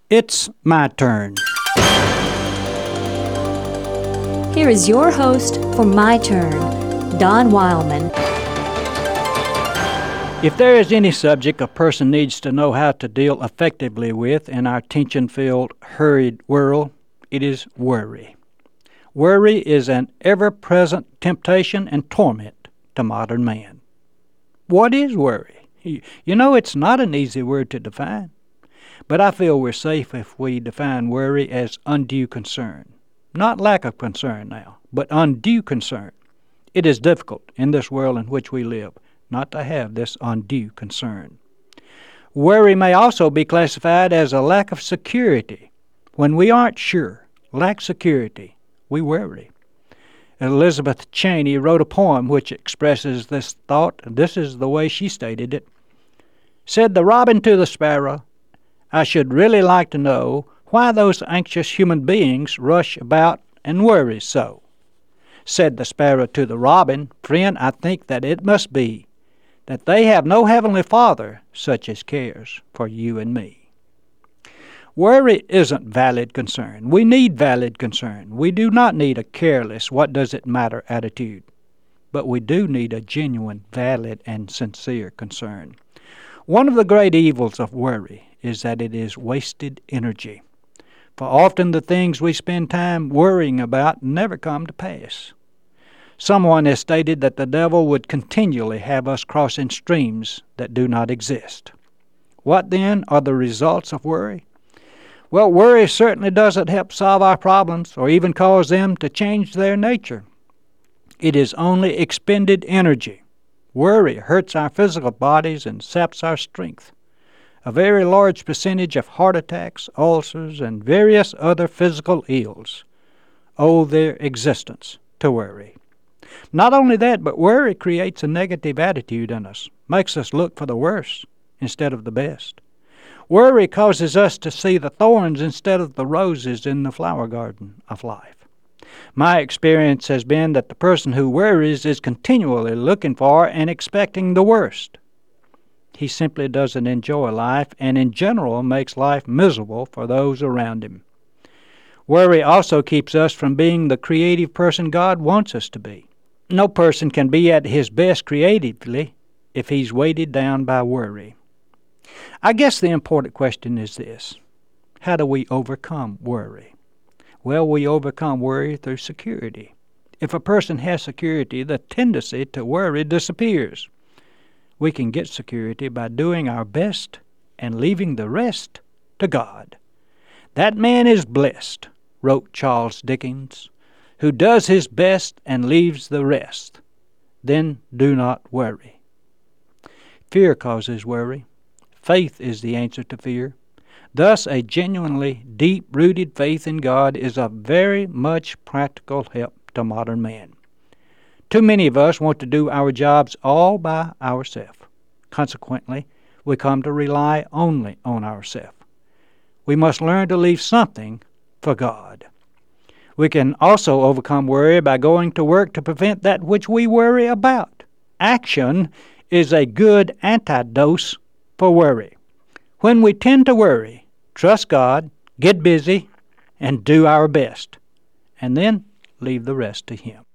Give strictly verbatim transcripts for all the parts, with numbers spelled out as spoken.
It's my turn. Here is your host for My Turn, Don Wildman. If there is any subject a person needs to know how to deal effectively with in our tension-filled, hurried world, it is worry. Worry is an ever-present temptation and torment to modern man. What is worry? You know, it's not an easy word to define, but I feel we're safe if we define worry as undue concern. Not lack of concern now, but undue concern. It is difficult in this world in which we live not to have this undue concern. Worry may also be classified as a lack of security. When we aren't sure, lack security, we worry. Elizabeth Cheney wrote a poem which expresses this thought, and this is the way she stated it. Said the robin to the sparrow, I should really like to know why those anxious human beings rush about and worry so. Said the sparrow to the robin, friend, I think that it must be that they have no heavenly Father such as cares for you and me. Worry isn't valid concern. We need valid concern. We do not need a careless, what-does-it-matter attitude. But we do need a genuine, valid, and sincere concern. One of the great evils of worry is that it is wasted energy. For often the things we spend time worrying about never come to pass. Someone has stated that the devil would continually have us crossing streams that do not exist. What then are the results of worry? Well, worry certainly doesn't help solve our problems or even cause them to change their nature. It is only expended energy. Worry hurts our physical bodies and saps our strength. A very large percentage of heart attacks, ulcers, and various other physical ills owe their existence to worry. Not only that, but worry creates a negative attitude in us, makes us look for the worst instead of the best. Worry causes us to see the thorns instead of the roses in the flower garden of life. My experience has been that the person who worries is continually looking for and expecting the worst. He simply doesn't enjoy life and in general makes life miserable for those around him. Worry also keeps us from being the creative person God wants us to be. No person can be at his best creatively if he's weighted down by worry. I guess the important question is this: how do we overcome worry? Well, we overcome worry through security. If a person has security, the tendency to worry disappears. We can get security by doing our best and leaving the rest to God. That man is blessed, wrote Charles Dickens, who does his best and leaves the rest. Then do not worry. Fear causes worry. Faith is the answer to fear. Thus, a genuinely deep-rooted faith in God is of very much practical help to modern man. Too many of us want to do our jobs all by ourselves. Consequently, we come to rely only on ourselves. We must learn to leave something for God. We can also overcome worry by going to work to prevent that which we worry about. Action is a good antidote for worry. When we tend to worry, trust God, get busy, and do our best, and then leave the rest to Him.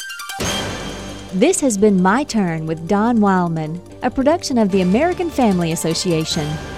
This has been My Turn with Don Wildman, a production of the American Family Association.